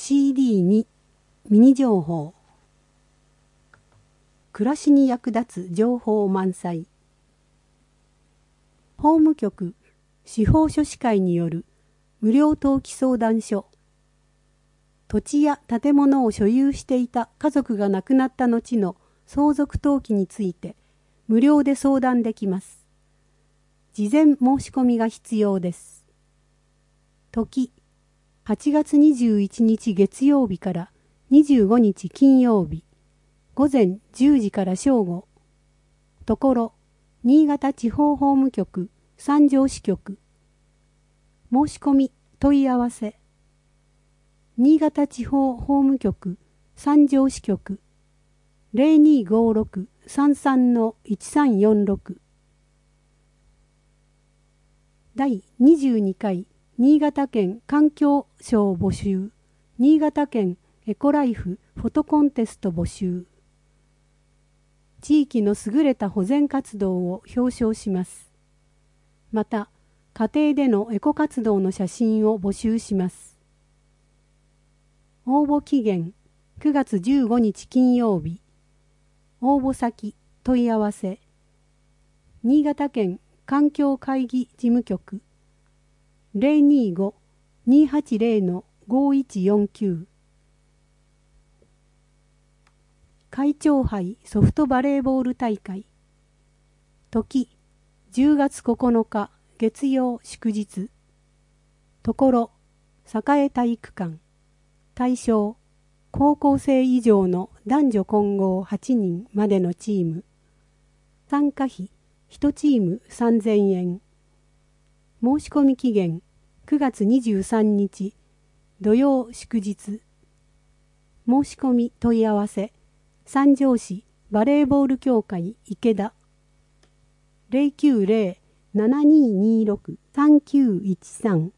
CD にミニ情報。暮らしに役立つ情報満載。法務局司法書士会による無料登記相談所。土地や建物を所有していた家族が亡くなった後の相続登記について無料で相談できます。事前申し込みが必要です。時8月21日月曜日から25日金曜日、午前10時から正午。ところ、新潟地方法務局三条支局。申し込み問い合わせ。新潟地方法務局三条支局 0256-33-1346。第22回新潟県環境省募集、新潟県エコライフフォトコンテスト募集。地域の優れた保全活動を表彰します。また、家庭でのエコ活動の写真を募集します。応募期限9月15日金曜日。応募先問い合わせ。新潟県環境会議事務局 025-280-5149。会長杯ソフトバレーボール大会。時10月9日月曜祝日。ところ栄体育館。対象高校生以上の男女混合8人までのチーム。参加費1チーム3000円。申し込み期限9月23日土曜祝日。申し込み問い合わせ三条市バレーボール協会池田 090-7226-3913。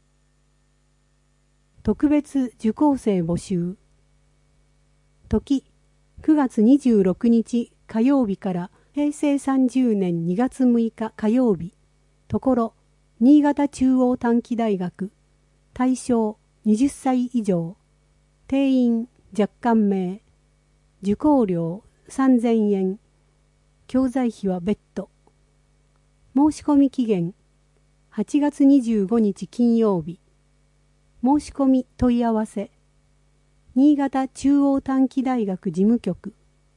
特別受講生募集。時9月26日火曜日から平成30年2月6日火曜日。ところ新潟中央短期大学。対象20歳以上。定員若干名。受講料3000円。教材費は別途。申し込み期限8月25日金曜日。申し込み問い合わせ。新潟中央短期大学事務局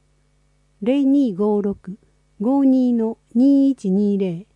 0256-52-2120。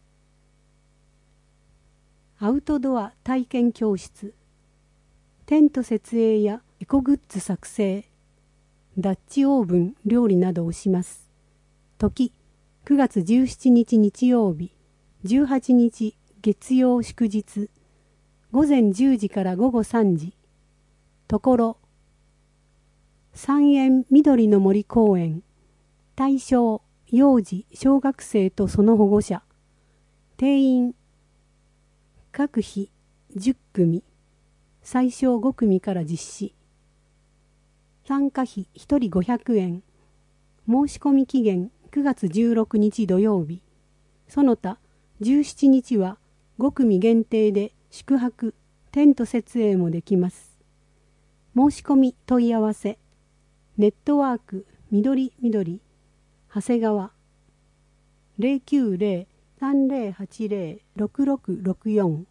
アウトドア体験教室。テント設営やエコグッズ作成、ダッチオーブン料理などをします。時9月17日日曜日、18日月曜祝日。午前10時から午後3時。ところ三園緑の森公園。対象幼児小学生とその保護者。定員各日10組。最小5組から実施。参加費1人500円。申し込み期限9月16日土曜日。その他17日は5組限定で宿泊、テント設営もできます。申し込み問い合わせ。ネットワーク緑長谷川 090-3080-6664。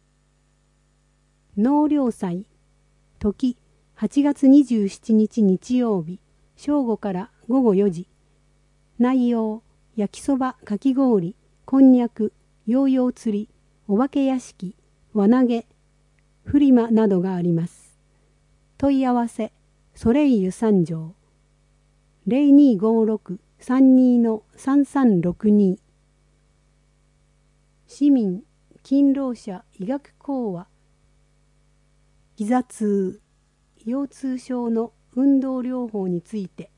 納涼祭。時8月27日日曜日正午から午後4時。内容焼きそばかき氷、こんにゃく、ヨーヨー釣り、お化け屋敷、輪投げ、フリマなどがあります。問い合わせソレイユ三条 0256-32-3362。市民勤労者医学講話。膝痛、腰痛症の運動療法について。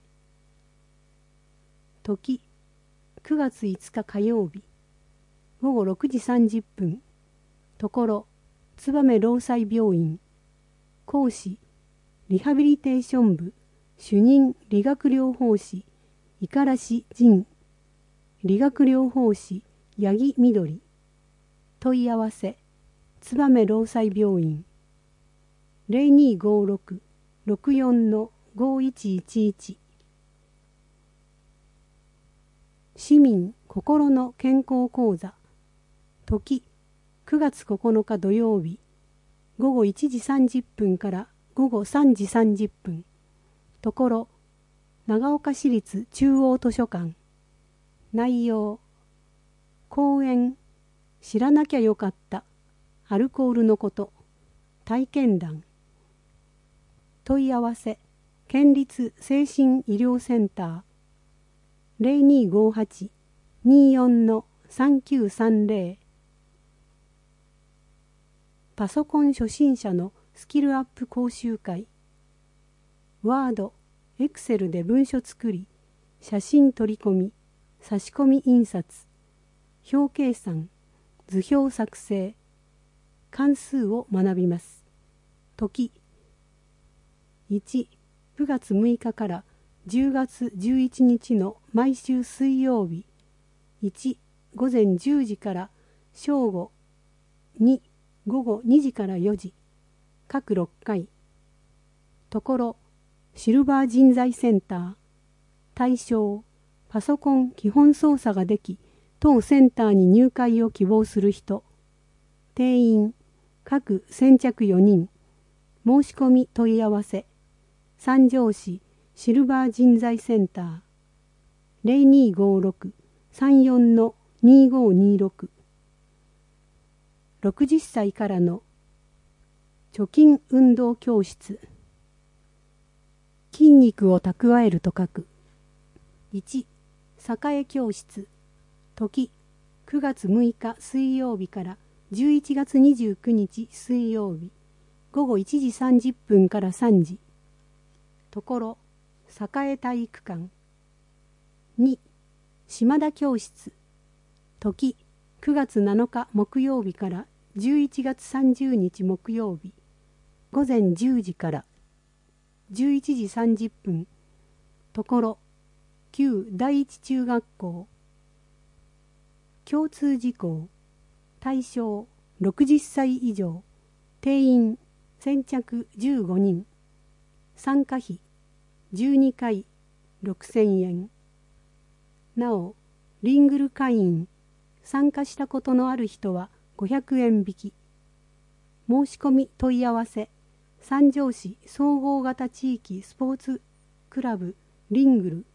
時9月5日火曜日午後6時30分。ところ燕労災病院。講師リハビリテーション部主任理学療法士五十嵐仁。理学療法士八木みどり。問い合わせ燕労災病院 0256-64-5111。市民心の健康講座。時9月9日土曜日、午後1時30分から午後3時30分。ところ長岡市立中央図書館。内容、講演、知らなきゃよかったアルコールのこと、体験談。問い合わせ、県立精神医療センター 0258-24-3930。パソコン初心者のスキルアップ講習会。ワード、エクセルで文書作り、写真取り込み、差し込み印刷、表計算、図表作成、関数を学びます。時1、9月6日から10月11日の毎週水曜日。1、午前10時から正午。2、午後2時から4時。各6回。ところ、シルバー人材センター。対象、パソコン基本操作ができ、当センターに入会を希望する人。定員、各先着4人。申し込み問い合わせ。三条市シルバー人材センター 0256-34-2526。60歳からの貯金運動教室。筋肉を蓄えると書く。1、栄教室。時9月6日水曜日から11月29日水曜日。午後1時30分から3時。ところ、栄体育館。2、島田教室。時9月7日木曜日から11月30日木曜日。午前10時から11時30分。ところ、旧第一中学校。共通事項。対象60歳以上。定員先着15人。参加費12回6000円。なお、リングル会員、参加したことのある人は500円引き。申し込み問い合わせ、三条市総合型地域スポーツクラブリングル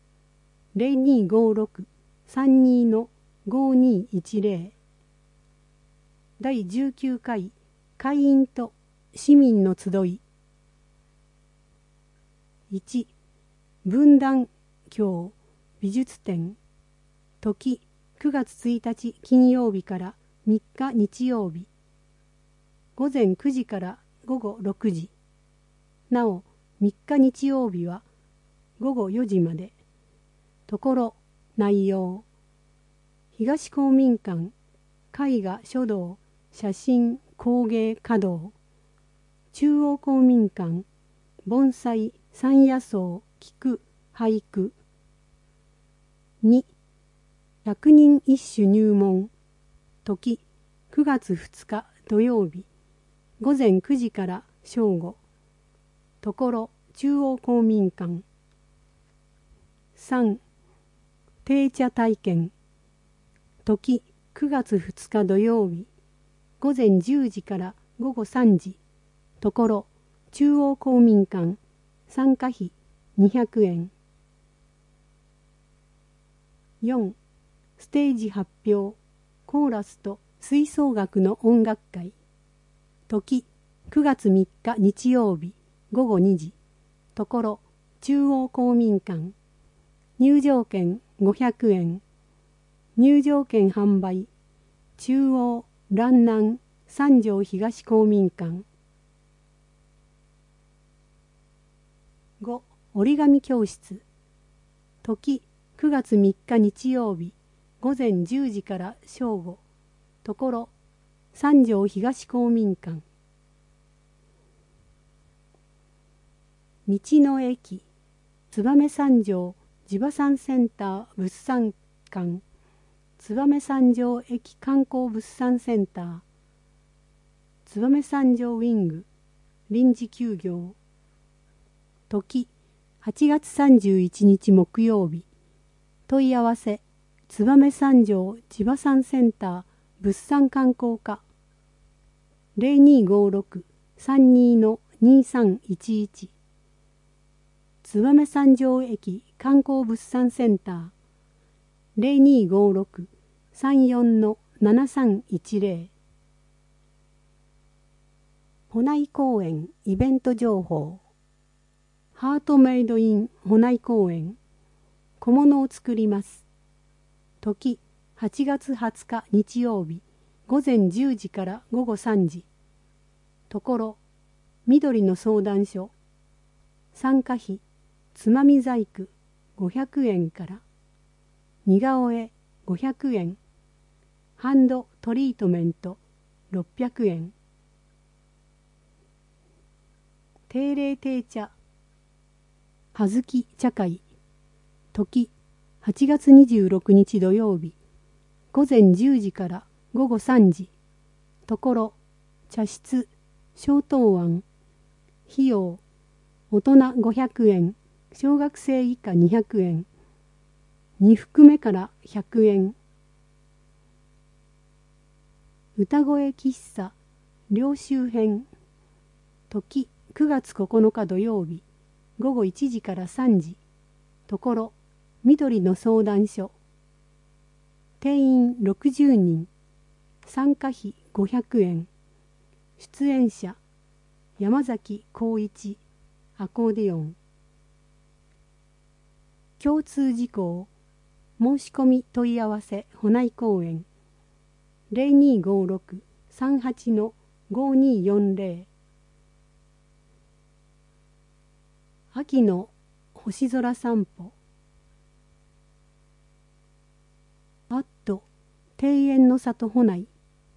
0256-32-5210。第19回会員と市民の集い。1、分断教美術展。時9月1日金曜日から3日日曜日。午前9時から午後6時。なお3日日曜日は午後4時まで。ところ、内容、東公民館、絵画書道、写真工芸華道。中央公民館、盆栽山野草菊俳句。2、百人一首入門。時9月2日土曜日。午前9時から正午。ところ、中央公民館。3、定茶体験。時9月2日土曜日。午前10時から午後3時。ところ、中央公民館。参加費200円。4、ステージ発表、コーラスと吹奏楽の音楽会。時9月3日日曜日午後2時。ところ、中央公民館。入場券500円。入場券販売。中央蘭南三条東公民館。5、折り紙教室。時9月3日日曜日午前10時から正午。ところ、三条東公民館。道の駅、燕三条地場産センター物産館。燕三条駅観光物産センター。燕三条ウィング。 臨時休業。時8月31日木曜日。問い合わせ燕三条地場産センター物産観光課 0256-32-2311 燕三条駅観光物産センター 0256-34-7310 保内公園イベント情報。ハートメイドイン保内公園。小物を作ります。時8月20日日曜日午前10時から午後3時。ところ緑の相談所。参加費つまみ細工500円から似顔絵500円ハンドトリートメント600円定例定茶葉月茶会。時8月26日土曜日午前10時から午後3時。ところ茶室小答案。費用大人500円小学生以下200円2服目から100円。歌声喫茶両周編。時9月9日土曜日午後1時から3時。ところ緑の相談所。定員60人参加費500円出演者山崎浩一アコーディオン。共通事項申し込み問い合わせ保内公園 0256-38-5240 秋の星空散歩。庭園の里保内。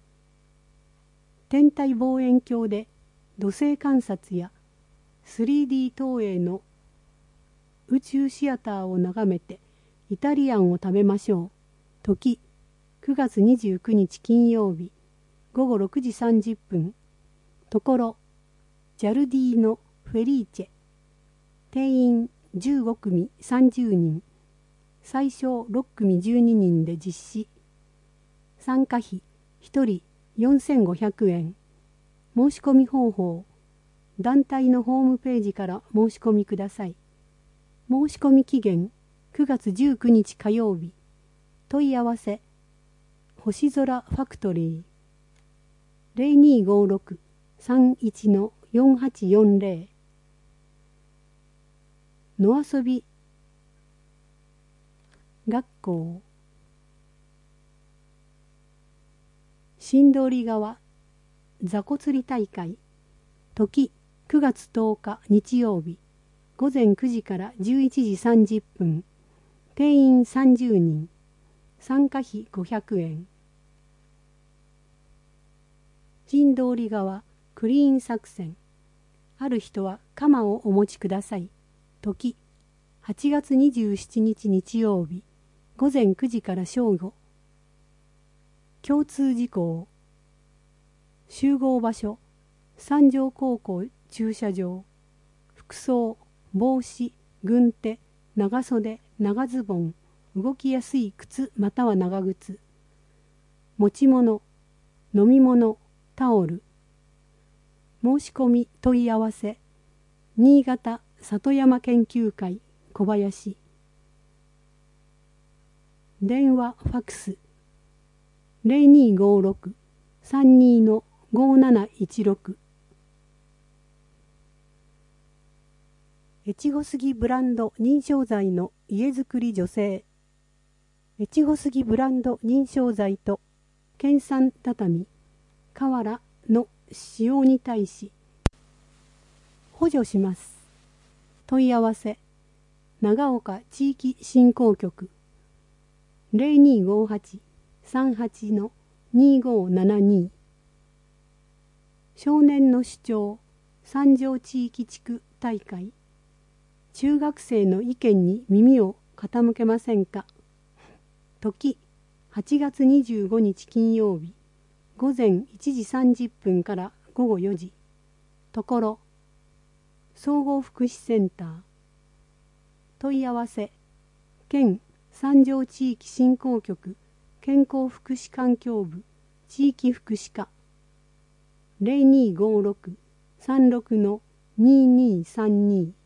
天体望遠鏡で土星観察や 3D 投影の宇宙シアターを眺めてイタリアンを食べましょう。時9月29日金曜日午後6時30分。ところジャルディーノ・フェリーチェ。定員15組30人最小6組12人で実施。参加費1人4500円。申し込み方法団体のホームページから申し込みください。申し込み期限9月19日火曜日。問い合わせ星空ファクトリー 0256-31-4840 野遊び学校。新通り川雑魚釣り大会。時9月10日日曜日午前9時から11時30分。定員30人参加費500円。新通り川クリーン作戦。ある人は鎌をお持ちください。時8月27日日曜日午前9時から正午。共通事項集合場所三条高校駐車場。服装帽子軍手長袖長ズボン動きやすい靴または長靴。持ち物飲み物タオル。申し込み問い合わせ新潟里山研究会小林。電話ファックス0256-32-5716。越後杉ブランド認証材の家づくり助成。越後杉ブランド認証材と県産畳瓦の使用に対し補助します。問い合わせ長岡地域振興局 0258-38-2572。少年の主張三条地域地区大会。中学生の意見に耳を傾けませんか。時8月25日金曜日午前1時30分から午後4時。 ところ総合福祉センター問い合わせ県三条地域振興局健康福祉環境部地域福祉課 0256-36-2232